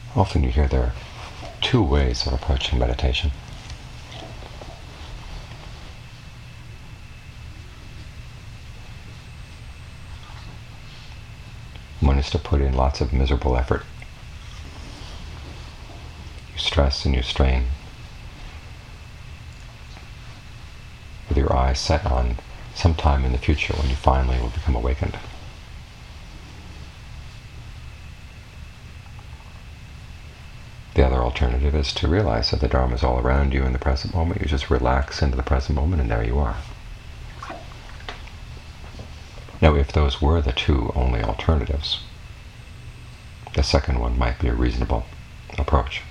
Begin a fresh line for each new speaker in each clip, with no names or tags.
Often you hear there are two ways of approaching meditation. One is to put in lots of miserable effort. You stress and you strain, with your eyes set on some time in the future when you finally will become awakened. The other alternative is to realize that the Dharma is all around you in the present moment. You just relax into the present moment and there you are. Now, if those were the two only alternatives, the second one might be a reasonable approach.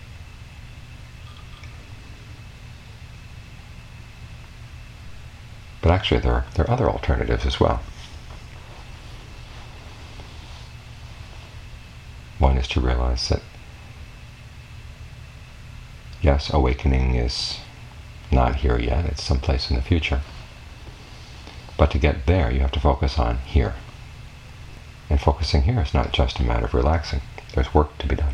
But actually there are other alternatives as well. One is to realize that, yes, awakening is not here yet, it's someplace in the future. But to get there, you have to focus on here. And focusing here is not just a matter of relaxing. There's work to be done.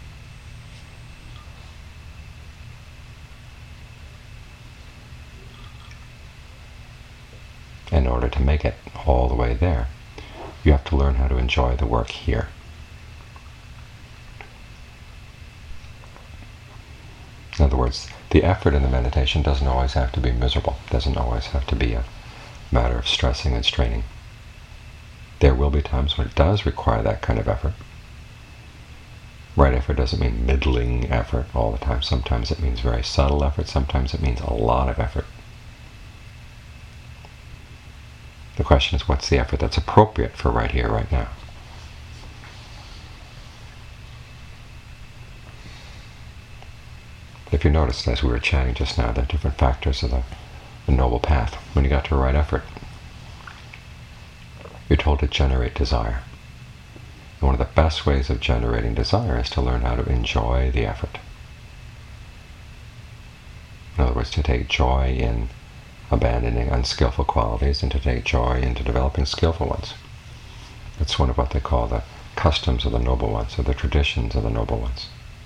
In order to make it all the way there, you have to learn how to enjoy the work here. In other words, the effort in the meditation doesn't always have to be miserable, doesn't always have to be a matter of stressing and straining. There will be times when it does require that kind of effort. Right effort doesn't mean middling effort all the time. Sometimes it means very subtle effort, sometimes it means a lot of effort. The question is, what's the effort that's appropriate for right here, right now? If you noticed, as we were chatting just now, the different factors of the Noble Path, when you got to a right effort, you're told to generate desire. And one of the best ways of generating desire is to learn how to enjoy the effort. In other words, to take joy in abandoning unskillful qualities and to take joy into developing skillful ones. It's one of what they call the customs of the noble ones, or the traditions of the noble ones.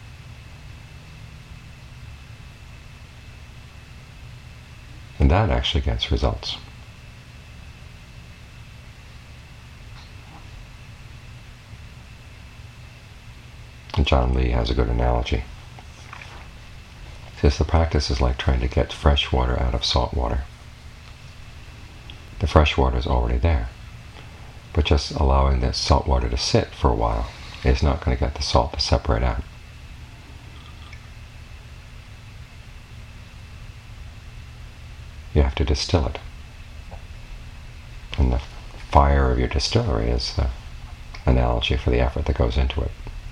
And that actually gets results. And John Lee has a good analogy. He says the practice is like trying to get fresh water out of salt water. The fresh water is already there, but just allowing the salt water to sit for a while is not going to get the salt to separate out. You have to distill it. And the fire of your distillery is the analogy for the effort that goes into it.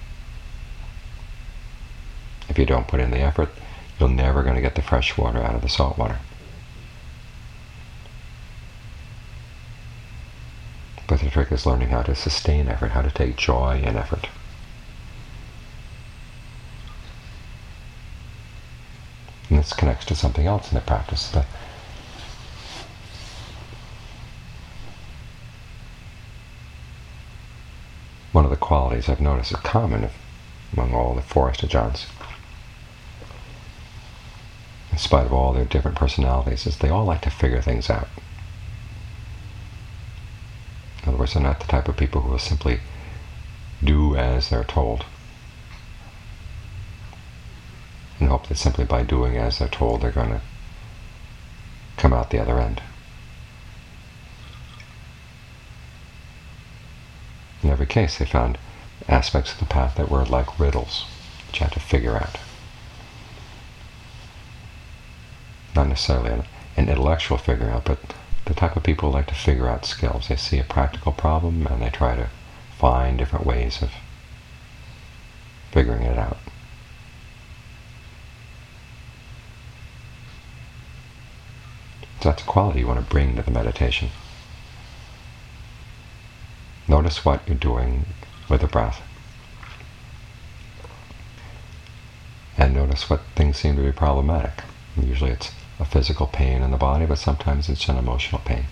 If you don't put in the effort, you're never going to get the fresh water out of the salt water. But the trick is learning how to sustain effort, how to take joy in effort. And this connects to something else in the practice. One of the qualities I've noticed is common among all the forest ajahns, in spite of all their different personalities, is they all like to figure things out. In other words, they're not the type of people who will simply do as they're told and hope that simply by doing as they're told they're going to come out the other end. In every case, they found aspects of the path that were like riddles, which you had to figure out. Not necessarily an intellectual figure out, but the type of people who like to figure out skills. They see a practical problem and they try to find different ways of figuring it out. So that's a quality you want to bring to the meditation. Notice what you're doing with the breath. And notice what things seem to be problematic. Usually it's a physical pain in the body, but sometimes it's an emotional pain.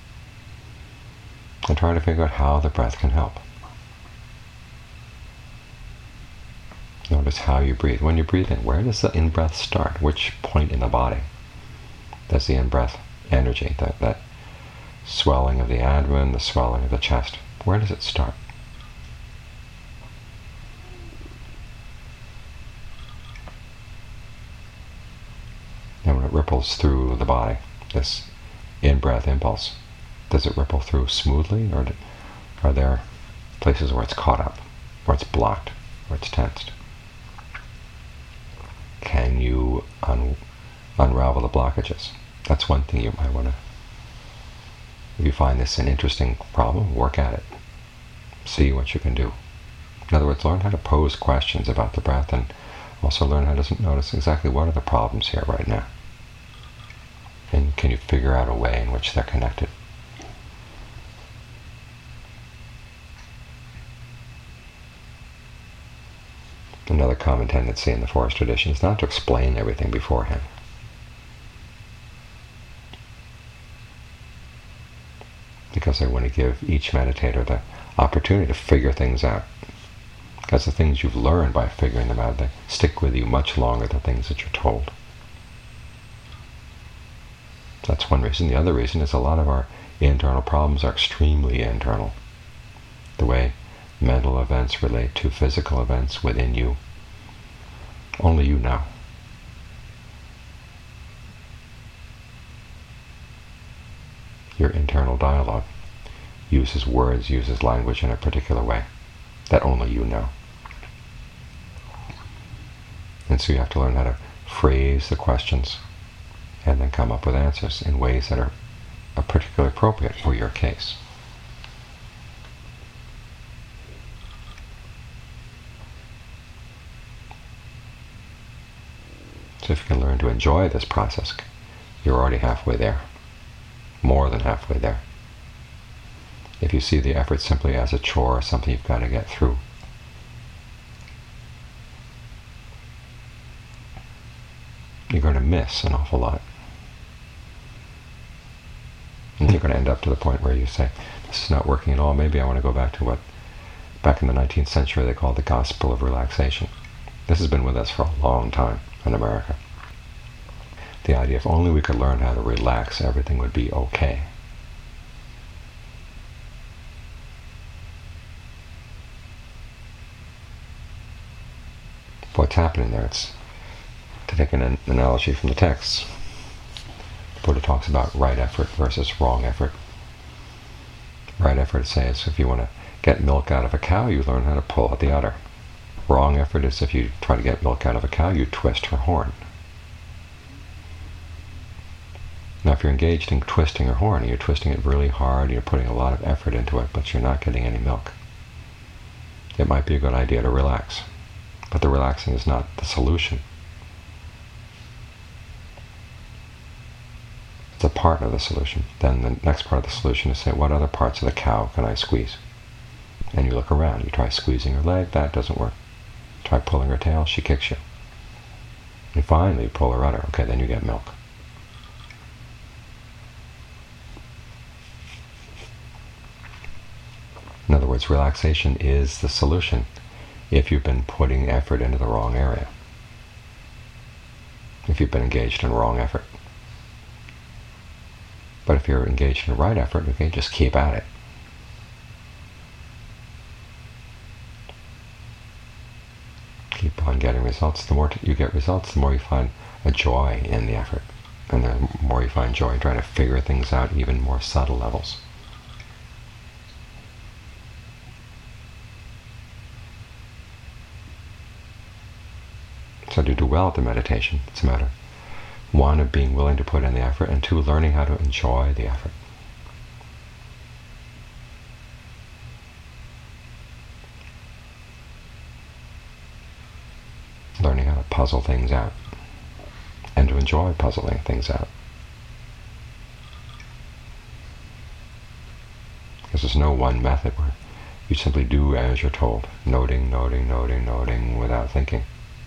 And try to figure out how the breath can help. notice how you breathe. When you breathe in, where does the in-breath start? Which point in the body does the in-breath energy, that swelling of the abdomen, the swelling of the chest, where does it start? And when it ripples through the body, this in-breath impulse, does it ripple through smoothly, or are there places where it's caught up, where it's blocked, where it's tensed? Can you unravel the blockages? That's one thing you might want to, if you find this an interesting problem, work at it. See what you can do. In other words, learn how to pose questions about the breath, and also learn how to notice exactly what are the problems here right now. And can you figure out a way in which they're connected? Another common tendency in the forest tradition is not to explain everything beforehand. Because they want to give each meditator the opportunity to figure things out. Because the things you've learned by figuring them out, they stick with you much longer than things that you're told. That's one reason. The other reason is a lot of our internal problems are extremely internal. The way mental events relate to physical events within you, only you know. Your internal dialogue uses words, uses language in a particular way that only you know. And so you have to learn how to phrase the questions and then come up with answers in ways that are particularly appropriate for your case. So if you can learn to enjoy this process, you're already halfway there. More than halfway there. If you see the effort simply as a chore, something you've got to get through, you're going to miss an awful lot. And you're going to end up to the point where you say, this is not working at all, maybe I want to go back to what back in the 19th century they called the gospel of relaxation. This has been with us for a long time in America. The idea, if only we could learn how to relax, everything would be okay. What's happening there? It's, to take an analogy from the texts, the Buddha talks about right effort versus wrong effort. Right effort, say, is if you want to get milk out of a cow, you learn how to pull out the udder. Wrong effort is if you try to get milk out of a cow, you twist her horn. Now if you're engaged in twisting her horn, and you're twisting it really hard, you're putting a lot of effort into it, but you're not getting any milk, it might be a good idea to relax. But the relaxing is not the solution. It's a part of the solution. Then the next part of the solution is say, what other parts of the cow can I squeeze? And you look around, you try squeezing her leg, that doesn't work. Try pulling her tail, she kicks you. And finally you pull her udder, okay, then you get milk. In other words, relaxation is the solution if you've been putting effort into the wrong area. If you've been engaged in wrong effort. But if you're engaged in right effort, okay, just keep at it. Keep on getting results. The more you get results, the more you find a joy in the effort. And the more you find joy trying to figure things out even more subtle levels. So to do well at the meditation, it's a matter, one, of being willing to put in the effort, and two, learning how to enjoy the effort. Learning how to puzzle things out, and to enjoy puzzling things out. Because there's no one method where you simply do as you're told, noting, noting, noting, noting, without thinking.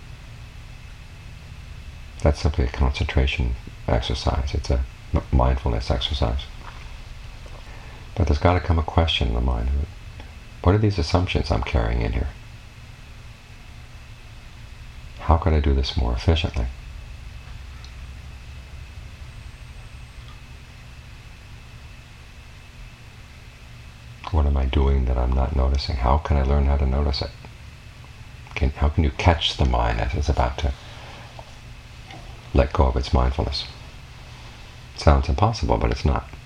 That's simply a concentration exercise. It's a mindfulness exercise. But there's got to come a question in the mind. What are these assumptions I'm carrying in here? how could I do this more efficiently? What am I doing that I'm not noticing? How can I learn how to notice it? How can you catch the mind as it's about to let go of its mindfulness? It sounds impossible, but it's not.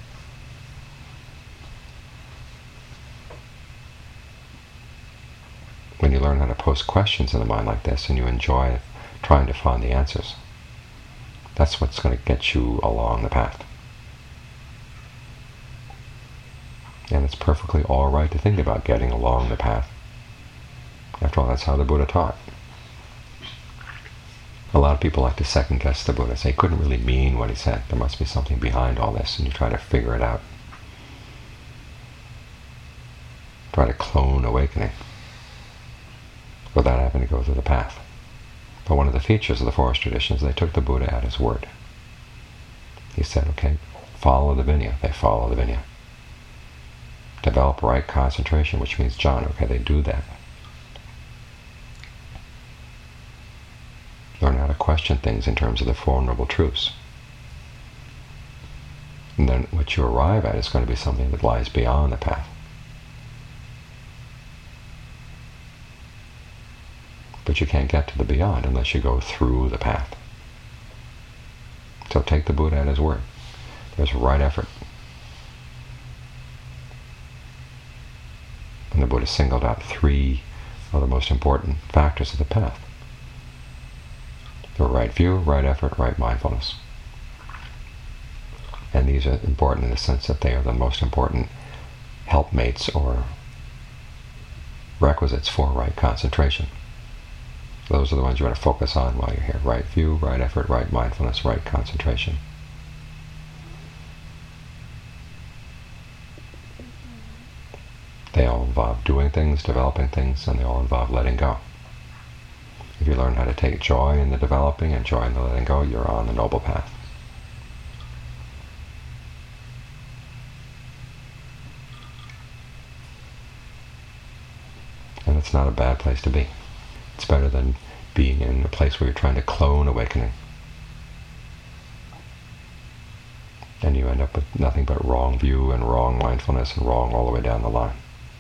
When you learn how to pose questions in the mind like this, and you enjoy trying to find the answers, that's what's going to get you along the path. And it's perfectly all right to think about getting along the path. After all, that's how the Buddha taught. A lot of people like to second-guess the Buddha, say he couldn't really mean what he said. There must be something behind all this, and you try to figure it out. Try to clone awakening without having to go through the path. But one of the features of the forest traditions, they took the Buddha at his word. He said, okay, follow the Vinaya. They follow the Vinaya. Develop right concentration, which means jhana. Okay, they do that. Learn how to question things in terms of the Four Noble Truths. And then what you arrive at is going to be something that lies beyond the path. But you can't get to the beyond unless you go through the path. So take the Buddha at his word. There's right effort. And the Buddha singled out 3 of the most important factors of the path. The right view, right effort, right mindfulness. And these are important in the sense that they are the most important helpmates or requisites for right concentration. Those are the ones you want to focus on while you're here. Right view, right effort, right mindfulness, right concentration. They all involve doing things, developing things, and they all involve letting go. If you learn how to take joy in the developing and joy in the letting go, you're on the noble path. And it's not a bad place to be. It's better than being in a place where you're trying to clone awakening. And you end up with nothing but wrong view and wrong mindfulness and wrong all the way down the line.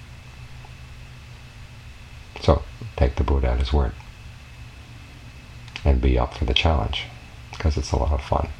So, take the Buddha at his word. And be up for the challenge, because it's a lot of fun.